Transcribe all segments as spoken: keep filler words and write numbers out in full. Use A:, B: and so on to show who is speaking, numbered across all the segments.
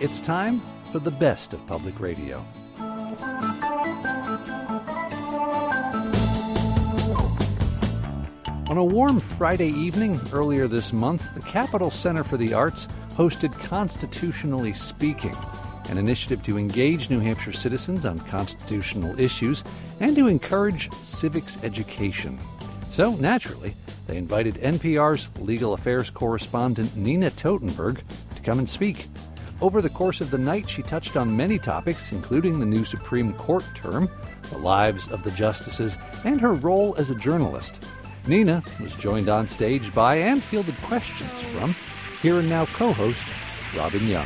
A: It's time for the best of public radio. On a warm Friday evening earlier this month, the Capitol Center for the Arts hosted Constitutionally Speaking, an initiative to engage New Hampshire citizens on constitutional issues and to encourage civics education. So, naturally, they invited N P R's legal affairs correspondent Nina Totenberg to come and speak. Over the course of the night, she touched on many topics, including the new Supreme Court term, the lives of the justices, and her role as a journalist. Nina was joined on stage by and fielded questions from Here and Now co-host Robin Young.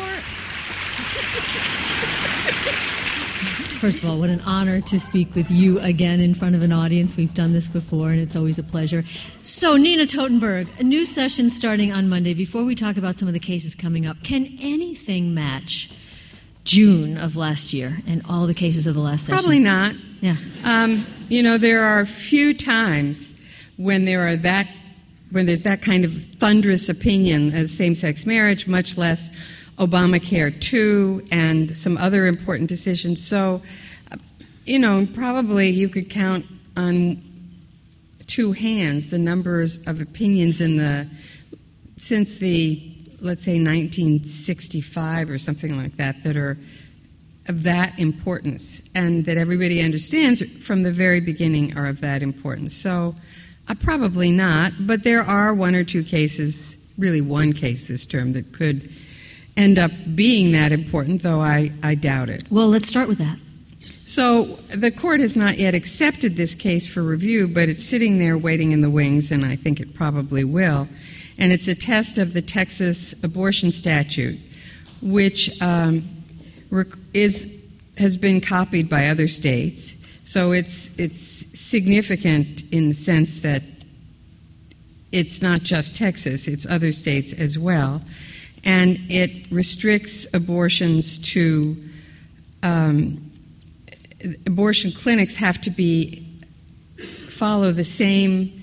B: First of all, what an honor to speak with you again in front of an audience. We've done this before, and it's always a pleasure. So, Nina Totenberg, a new session starting on Monday. Before we talk about some of the cases coming up, can anything match June of last year and all the cases of the last session?
C: Probably not.
B: Yeah.
C: Um, you know, there are few times when there are that when there's that kind of thunderous opinion as same-sex marriage, much less Obamacare two and some other important decisions. So, you know, probably you could count on two hands the numbers of opinions in the since the, let's say, nineteen sixty-five or something like that that are of that importance and that everybody understands from the very beginning are of that importance. So, uh, probably not, but there are one or two cases, really one case this term, that could end up being that important, though I, I doubt it.
B: Well, let's start with that.
C: So the court has not yet accepted this case for review, but it's sitting there waiting in the wings, and I think it probably will. And it's a test of the Texas abortion statute, which um, is has been copied by other states. So it's it's significant in the sense that it's not just Texas, it's other states as well. And it restricts abortions to, um, abortion clinics have to be, follow the same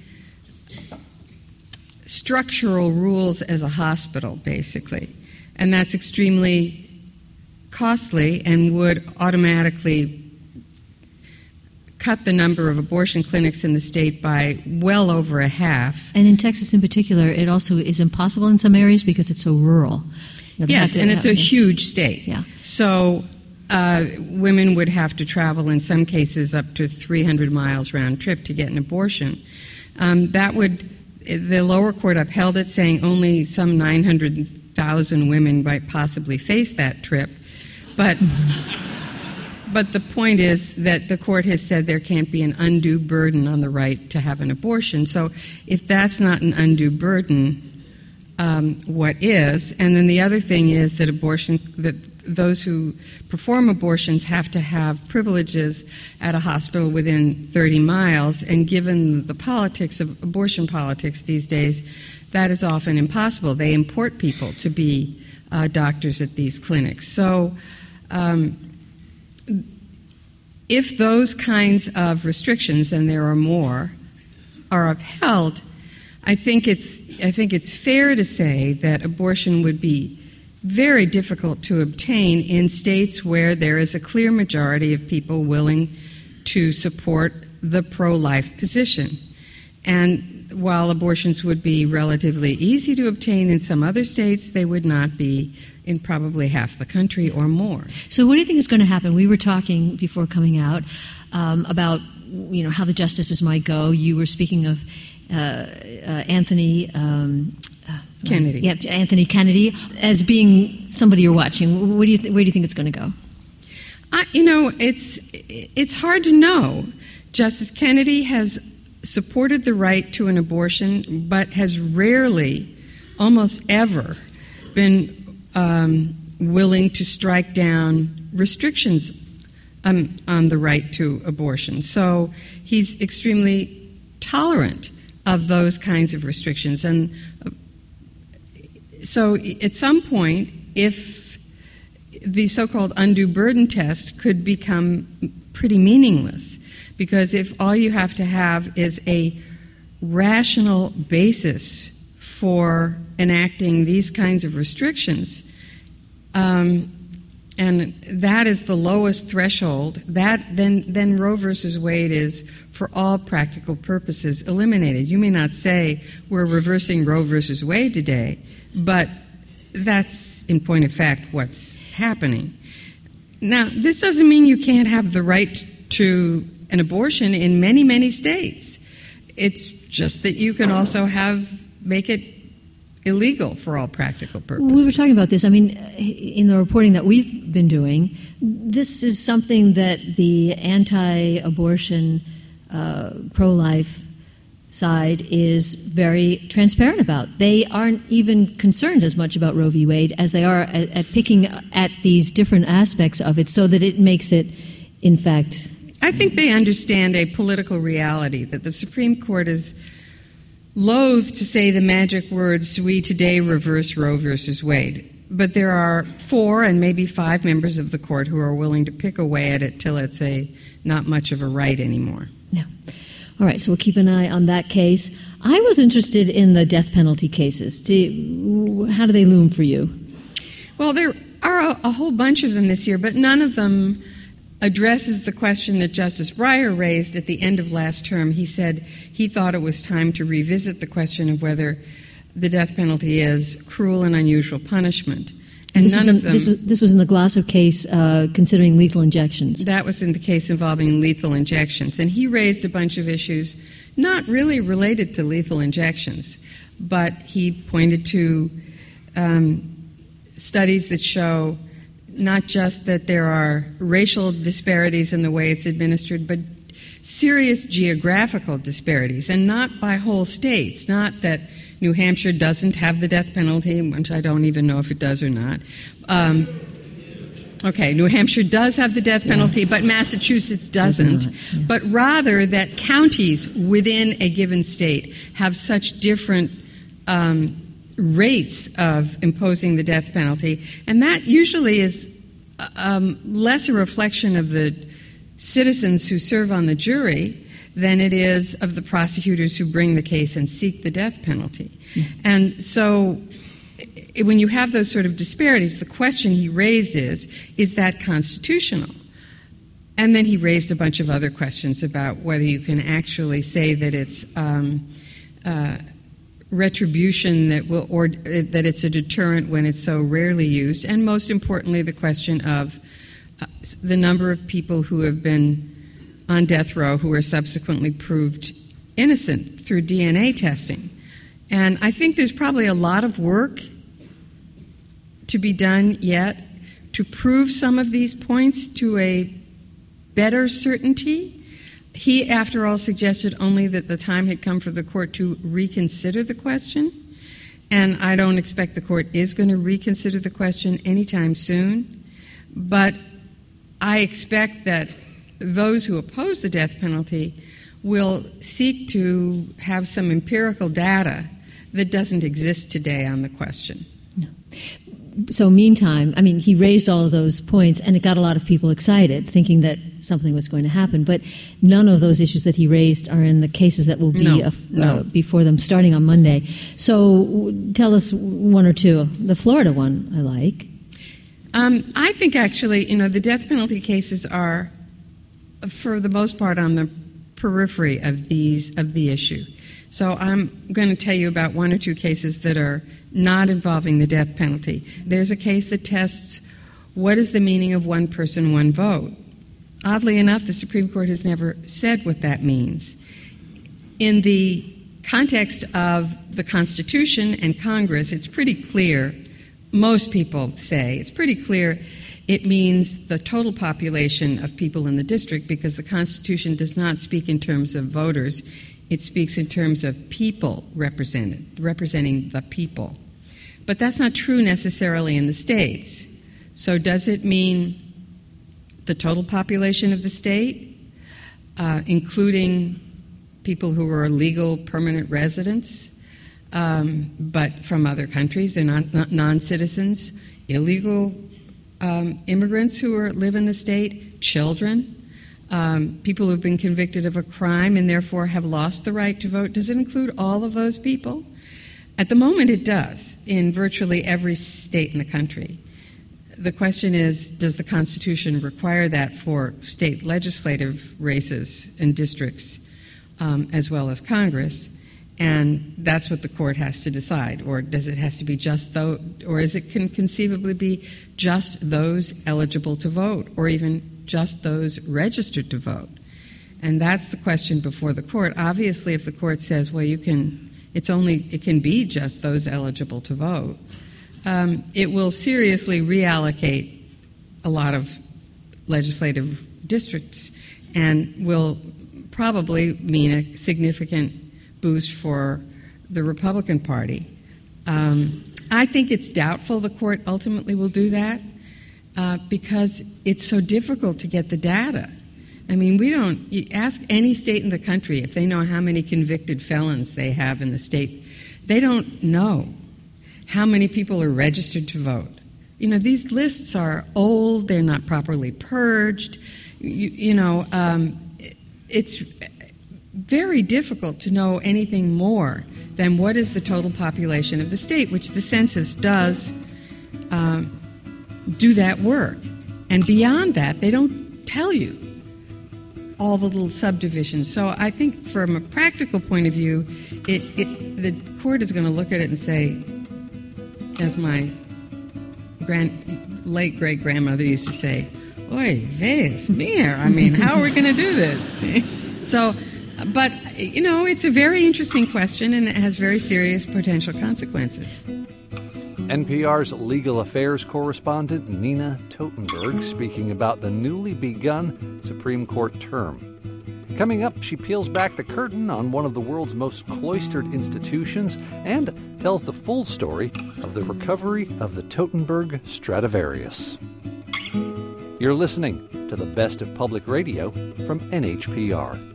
C: structural rules as a hospital, basically. And that's extremely costly and would automatically cut the number of abortion clinics in the state by well over a half.
B: And in Texas in particular, it also is impossible in some areas because it's so rural. You know,
C: yes, and it's a huge state.
B: Yeah.
C: So uh, women would have to travel, in some cases, up to three hundred miles round trip to get an abortion. Um, that would, the lower court upheld it, saying only some nine hundred thousand women might possibly face that trip. But... But the point is that the court has said there can't be an undue burden on the right to have an abortion. So if that's not an undue burden, um, what is? And then the other thing is that abortion, that those who perform abortions have to have privileges at a hospital within thirty miles. And given the politics of abortion politics these days, that is often impossible. They import people to be uh, doctors at these clinics. So... Um, If those kinds of restrictions, and there are more, are upheld, I think it's I think it's fair to say that abortion would be very difficult to obtain in states where there is a clear majority of people willing to support the pro-life position. And while abortions would be relatively easy to obtain in some other states, they would not be in probably half the country or more.
B: So what do you think is going to happen? We were talking before coming out um, about you know how the justices might go. You were speaking of uh, uh, Anthony um, uh,
C: Kennedy.
B: Yeah, Anthony Kennedy as being somebody you're watching. Where do you th- where do you think it's going to go?
C: I, you know, it's it's hard to know. Justice Kennedy has supported the right to an abortion, but has rarely, almost ever, been Um, willing to strike down restrictions um, on the right to abortion. So he's extremely tolerant of those kinds of restrictions. And uh, so at some point, if the so-called undue burden test could become pretty meaningless, because if all you have to have is a rational basis for enacting these kinds of restrictions, Um, and that is the lowest threshold. That then, then Roe versus Wade is, for all practical purposes, eliminated. You may not say we're reversing Roe versus Wade today, but that's, in point of fact, what's happening. Now, this doesn't mean you can't have the right to an abortion in many, many states. It's just that you can also have make it illegal for all practical purposes.
B: We were talking about this. I mean, in the reporting that we've been doing, this is something that the anti-abortion, uh, pro-life side is very transparent about. They aren't even concerned as much about Roe v. Wade as they are at, at picking at these different aspects of it so that it makes it, in fact...
C: I think they understand a political reality, that the Supreme Court is loath to say the magic words, we today reverse Roe versus Wade. But there are four and maybe five members of the court who are willing to pick away at it till it's a not much of a right anymore.
B: Yeah. All right, so we'll keep an eye on that case. I was interested in the death penalty cases. Do, how do they loom for you?
C: Well, there are a, a whole bunch of them this year, but none of them addresses the question that Justice Breyer raised at the end of last term. He said he thought it was time to revisit the question of whether the death penalty is cruel and unusual punishment. And
B: this
C: none
B: in,
C: of them...
B: This was, this was in the Glasso case uh, considering lethal injections.
C: That was in the case involving lethal injections. And he raised a bunch of issues not really related to lethal injections, but he pointed to um, studies that show not just that there are racial disparities in the way it's administered, but serious geographical disparities, and not by whole states, not that New Hampshire doesn't have the death penalty, which I don't even know if it does or not. Um, okay, New Hampshire does have the death penalty, yeah. but Massachusetts doesn't. Yeah. But rather that counties within a given state have such different um, rates of imposing the death penalty, and that usually is um, less a reflection of the citizens who serve on the jury than it is of the prosecutors who bring the case and seek the death penalty. Mm-hmm. And so when you have those sort of disparities, the question he raised is, is that constitutional? And then he raised a bunch of other questions about whether you can actually say that it's um, uh, retribution that will, or uh, that it's a deterrent when it's so rarely used, and most importantly, the question of uh, the number of people who have been on death row who are subsequently proved innocent through D N A testing. And I think there's probably a lot of work to be done yet to prove some of these points to a better certainty. He, after all, suggested only that the time had come for the court to reconsider the question, and I don't expect the court is going to reconsider the question anytime soon, but I expect that those who oppose the death penalty will seek to have some empirical data that doesn't exist today on the question.
B: No. So meantime, I mean, he raised all of those points, and it got a lot of people excited, thinking that something was going to happen. But none of those issues that he raised are in the cases that will be
C: no,
B: uh,
C: no.
B: uh, before them starting on Monday. So w- tell us one or two. The Florida one I like.
C: Um, I think actually, you know, the death penalty cases are, for the most part, on the periphery of these of the issue. So I'm going to tell you about one or two cases that are not involving the death penalty. There's a case that tests what is the meaning of one person, one vote. Oddly enough, the Supreme Court has never said what that means. In the context of the Constitution and Congress, it's pretty clear, most people say, it's pretty clear it means the total population of people in the district, because the Constitution does not speak in terms of voters. It speaks in terms of people represented, representing the people. But that's not true necessarily in the states. So does it mean the total population of the state, uh, including people who are legal permanent residents, um, but from other countries, they're not, not non-citizens, illegal um, immigrants who are, live in the state, children, Um, people who've been convicted of a crime and therefore have lost the right to vote? Does it include all of those people? At the moment, it does, in virtually every state in the country. the question is, does the Constitution require that for state legislative races and districts um, as well as Congress? And that's what the court has to decide. Or does it has to be just those, or is it can conceivably be just those eligible to vote, or even just those registered to vote? And that's the question before the court. Obviously, if the court says, well, you can, it's only, it can be just those eligible to vote, um, it will seriously reallocate a lot of legislative districts and will probably mean a significant boost for the Republican Party. Um, I think it's doubtful the court ultimately will do that uh, because it's so difficult to get the data. I mean, we don't, you ask any state in the country if they know how many convicted felons they have in the state. They don't know how many people are registered to vote. You know, these lists are old, they're not properly purged. You, you know, um, it's very difficult to know anything more than what is the total population of the state, which the census does uh, do that work. And beyond that, they don't tell you all the little subdivisions. So I think from a practical point of view, it, it the court is going to look at it and say, as my grand, late great-grandmother used to say, oy vez mir, I mean, how are we going to do this? So, but, you know, it's a very interesting question, and it has very serious potential consequences.
A: N P R's legal affairs correspondent Nina Totenberg speaking about the newly begun Supreme Court term. Coming up, she peels back the curtain on one of the world's most cloistered institutions and tells the full story of the recovery of the Totenberg Stradivarius. You're listening to the best of public radio from N H P R.